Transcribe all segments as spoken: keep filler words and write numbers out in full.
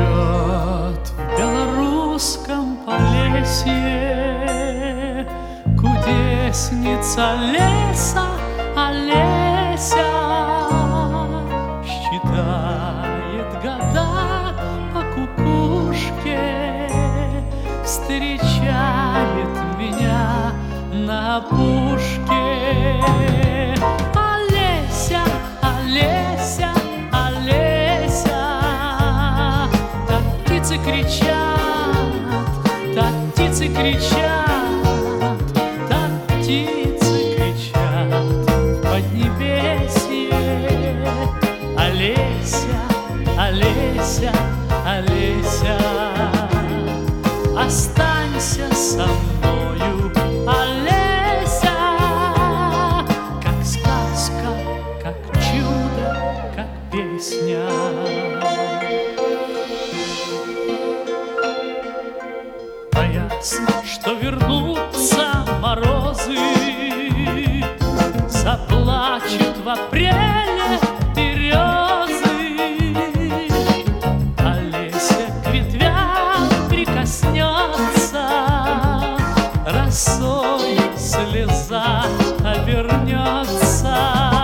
Живет в белорусском Полесье кудесница Леся, Олеся. Считает года по кукушке, встречает меня на опушке. Олеся, Олеся, Олеся, так птицы кричат, так птицы кричат, так птицы кричат в поднебесье. Олеся, Олеся, Олеся, останься со мною, Олеся, как сказка, как чудо, как песня. Боятся, что вернутся морозы, заплачут в апреле березы. Олеся к ветвям прикоснется, росой слеза обернется.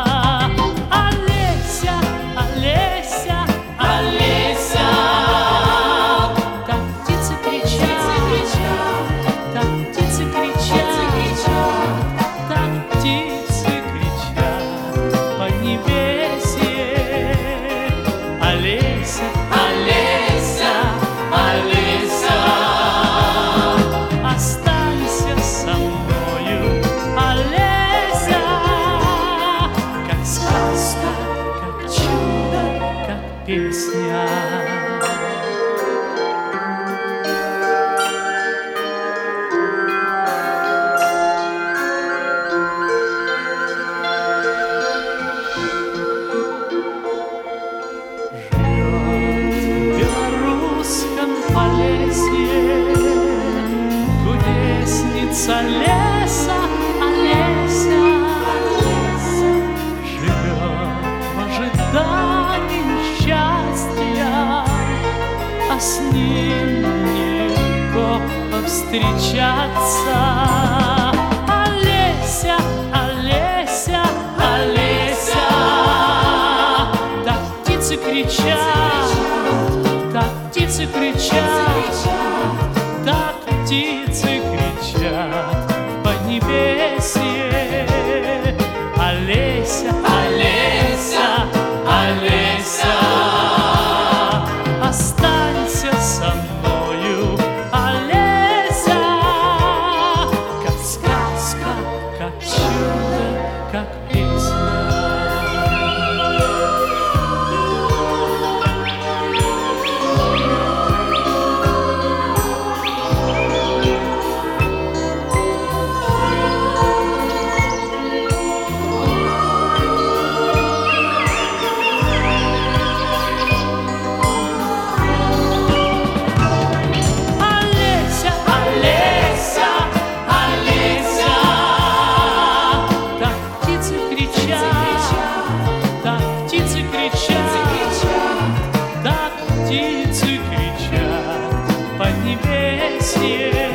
Олеся, Олеся, Олеся, так птицы кричат, так птицы кричат, так птицы кричат по небесье. Олеся, Олеся, Олеся, останься со мною, Олеся, как сказка, как чудо, как песня. Полесье кудесница Леся, Олеся, живет в ожидании счастья, а с ним нелегко повстречаться. Олеся, Олеся, Олеся, так птицы кричат, так птицы кричат, так птицы кричат в поднебесье. Олеся, Олеся, Олеся, останься со мною, Олеся, как сказка, как чудо, как песня. Птицы кричат по небесье.